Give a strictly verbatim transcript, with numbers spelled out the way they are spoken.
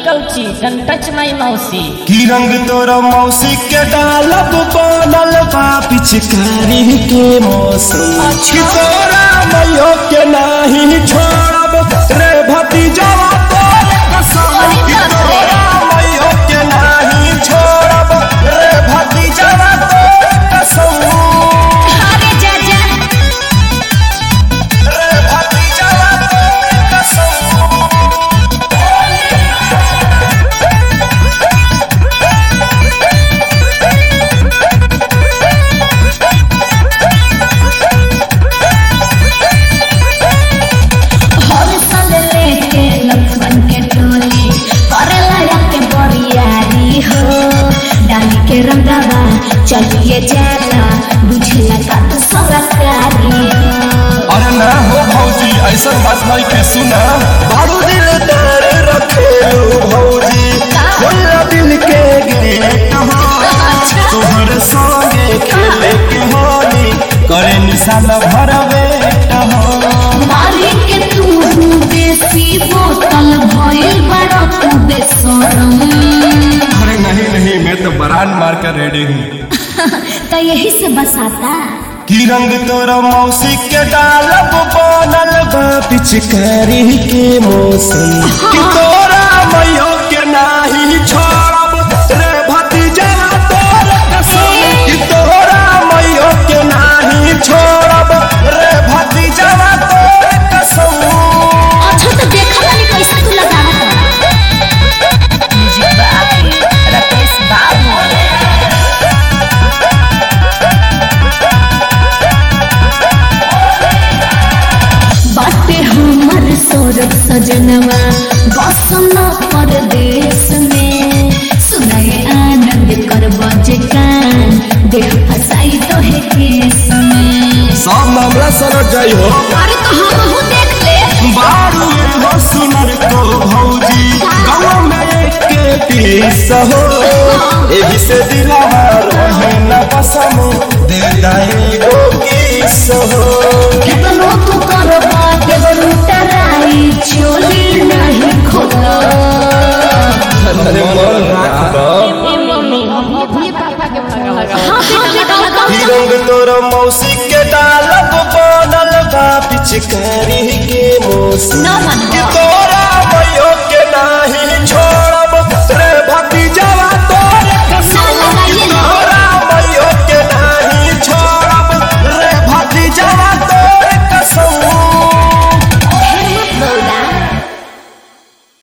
कौची don't touch my मौसी की रंग तोरा मौसी के डालब बनल बा पिचकारी के मौसम की तोरा मैयो के नाही छोड़ब रे भतीजवा तोरे कसम की तोरा मैयो के नाही छोड़ब रे भतीजवा तोरे कसम अरे जा जा रे भतीजवा तोरे कसम चलिए जाना बुझला का तो सरकारी अरे ना हो भौजी ऐसा बात नहीं के सुना बारू दिल दार रखे भौजी खुला दिल के गेट तोहर संगे खेले के होली करे निशान भरवे मारी के तू बेसी बोतल भइल बड़ा तू बेशरम अरे नहीं नहीं मैं तो बरान मार कर रेडी हूँ तो यही से बसाता की रंग तोरा मौसी के डालब बनल बा पिचकारी के मौसम की तोरा मैयो के नाही छोड़ब रे भतीजवा तोरे कसम की तोरा मैयो के नाही छोड़ब रे भतीजवा तोरे कसम अच्छा तो देखा वाली कैसा तू लगावत म्यूजिक बाबू राकेश बाबू बाटे हमर सौरभ सजनवा बसना परदेश में सुनाए आनंद कर बजे कान देह फसाई तो है केस में सब मामला सरट जाई हो अरे तो हम हूँ देख ले बारू हो सुनर को भौजी गाँव में के पीस हो एही से दिलावा रहे न कसम दे दाई गो किस हो कितनो तू करबा देवर उतराई चोली नहीं खोला अरे मन राख दो की रंग तोरा मौसी के डालब बनल बा पिचकारी के मौसम ना मन की तोरा मैयो के नाही छोड़